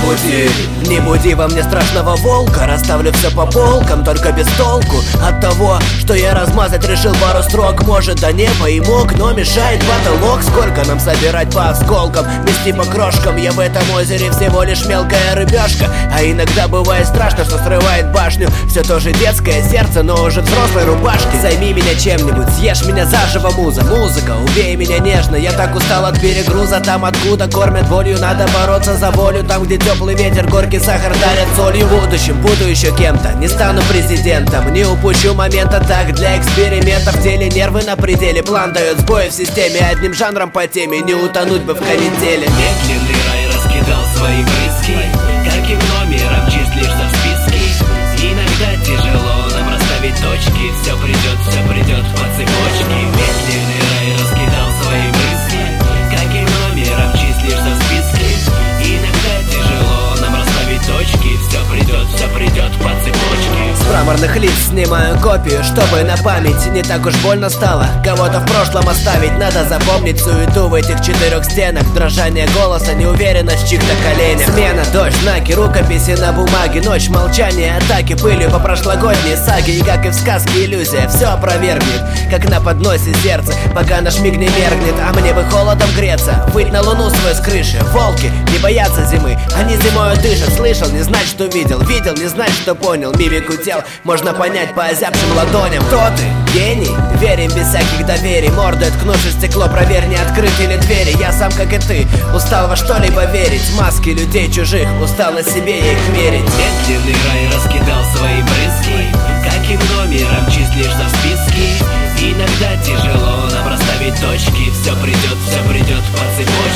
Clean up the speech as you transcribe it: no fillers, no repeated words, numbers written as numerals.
пути. Не буди во мне страшного волка, расставлю все по полкам, только без толку от того, что я размазать решил пару строк. Может до неба и мог, но мешает потолок. Сколько нам собирать по осколкам, нести по крошкам? Я в этом озере всего лишь мелкая рыбешка. А иногда бывает страшно, что срывает башню. Все тоже детское сердце, но уже взрослой рубашки. Займи меня чем-нибудь, съешь меня заживо, муза. Музыка, убей меня нежно, я так устал от перегруза. Там, откуда кормят болью, надо бороться за волю. Там, где теплый ветер, горький сахар дарят солью. В будущем буду еще кем-то, не стану президентом. Не упущу момента, так для экспериментов. В теле нервы на пределе, план дает сбои в системе. Одним жанром по теме, не утонуть бы в канители. Медленный рай раскидал свои брызги, каким номером числишься в списке. Иногда тяжело нам расставить точки, все придет по цепочке. Медленный рай раскидал свои брызги, каким номером числишься в списке. Иногда тяжело нам расставить точки, все придет по цепочке. С мраморных лиц снимаю копию, чтобы на память не так уж больно стало кого-то в прошлом оставить. Надо запомнить суету в этих четырех стенах, дрожание голоса, неуверенность в чьих-то коленях. Смена, дождь, знаки, рукописи на бумаге, ночь, молчание, атаки пылью по прошлогодней саге. И как и в сказке иллюзия, все опровергнет, как на подносе сердце, пока наш миг не меркнет. А мне бы холодом греться, выть на луну свою с крыши. Волки не боятся зимы, они зимою дышат. Слышал, не знать, что видел, видел, не знать, что понял. Мимику тел можно понять по озябшим ладоням. Кто ты? Гений? Верим без всяких доверий. Мордой ткнувшись в стекло, проверь, не открыты ли двери. Я сам, как и ты, устал во что-либо верить. Маски людей чужих, устал на себе я их мерить. Медленный рай раскидал свои брызги, каким номером числишься в списке. Иногда тяжело нам расставить точки, все придет по цепочке.